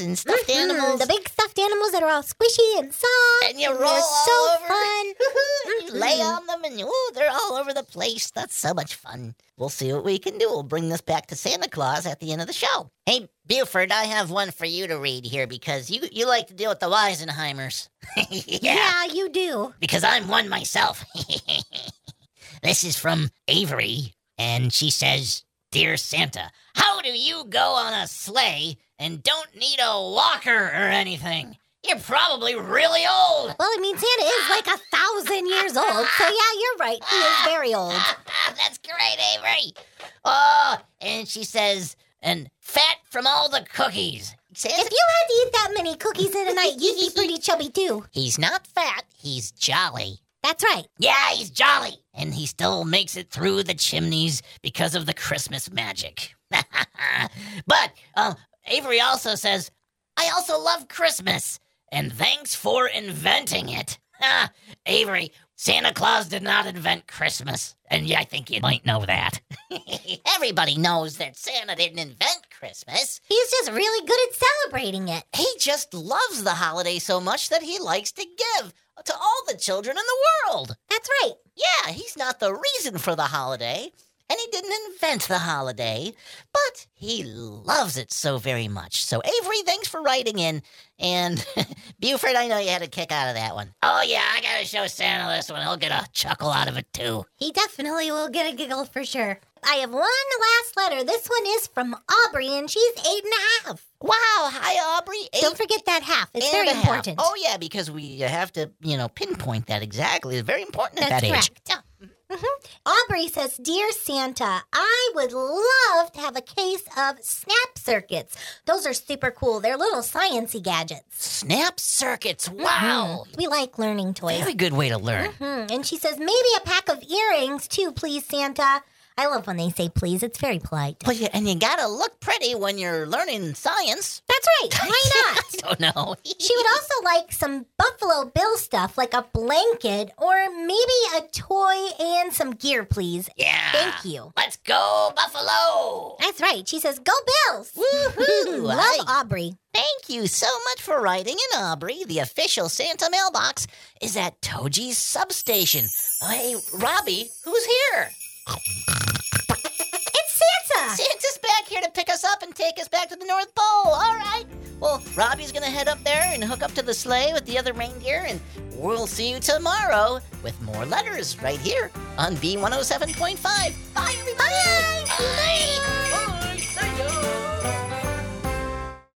and stuffed animals. The big stuffed animals that are all squishy and soft. And you roll they're all so over. fun. You lay on them and they're all over the place. That's so much fun. We'll see what we can do. We'll bring this back to Santa Claus at the end of the show. Hey, Buford, I have one for you to read here because you like to deal with the Weisenheimers. Yeah, you do. Because I'm one myself. This is from Avery, and she says, Dear Santa, how do you go on a sleigh and don't need a walker or anything? You're probably really old. Well, I mean, Santa is like 1,000 years old, so yeah, you're right. He is very old. That's great, Avery. Oh, and she says, and fat from all the cookies. Santa, If you had to eat that many cookies in a night, you'd be pretty chubby too. he's not fat, he's jolly. That's right. Yeah, he's jolly. And he still makes it through the chimneys because of the Christmas magic. But Avery also says, I also love Christmas. And thanks for inventing it. Avery, Santa Claus did not invent Christmas. And yeah, I think you might know that. Everybody knows that Santa didn't invent Christmas. He's just really good at celebrating it. He just loves the holiday so much that he likes to give to all the children in the world. That's right. Yeah, he's not the reason for the holiday, and he didn't invent the holiday, but he loves it so very much. So, Avery, thanks for writing in. And, Buford, I know you had a kick out of that one. Oh, yeah, I gotta show Santa this one. He'll get a chuckle out of it, too. He definitely will get a giggle for sure. I have one last letter. This one is from Aubrey, and she's 8.5. Wow, hi, Aubrey. Don't forget that half. It's and very a half. important. Oh, yeah, because we have to, pinpoint that exactly. It's very important at That's that age. correct. Aubrey says, Dear Santa, I would love to have a case of snap circuits. Those are super cool. They're little sciencey gadgets. Snap circuits, wow. We like learning toys. Very good way to learn. And she says, maybe a pack of earrings too, please, Santa. I love when they say please. It's very polite. But and you gotta look pretty when you're learning science. That's right. Why not? I don't know. She would also like some Buffalo Bill stuff, like a blanket or maybe a toy and some gear, please. Yeah. Thank you. Let's go, Buffalo. That's right. She says, go Bills. Woohoo. Love Aubrey. Thank you so much for writing in, Aubrey. The official Santa mailbox is at Toji's substation. Hey, Robbie, who's here? It's Santa. Santa's back here to pick us up and take us back to the North Pole. All right. Well, Robbie's going to head up there and hook up to the sleigh with the other reindeer, and we'll see you tomorrow with more letters right here on B107.5. Bye, everybody. Bye.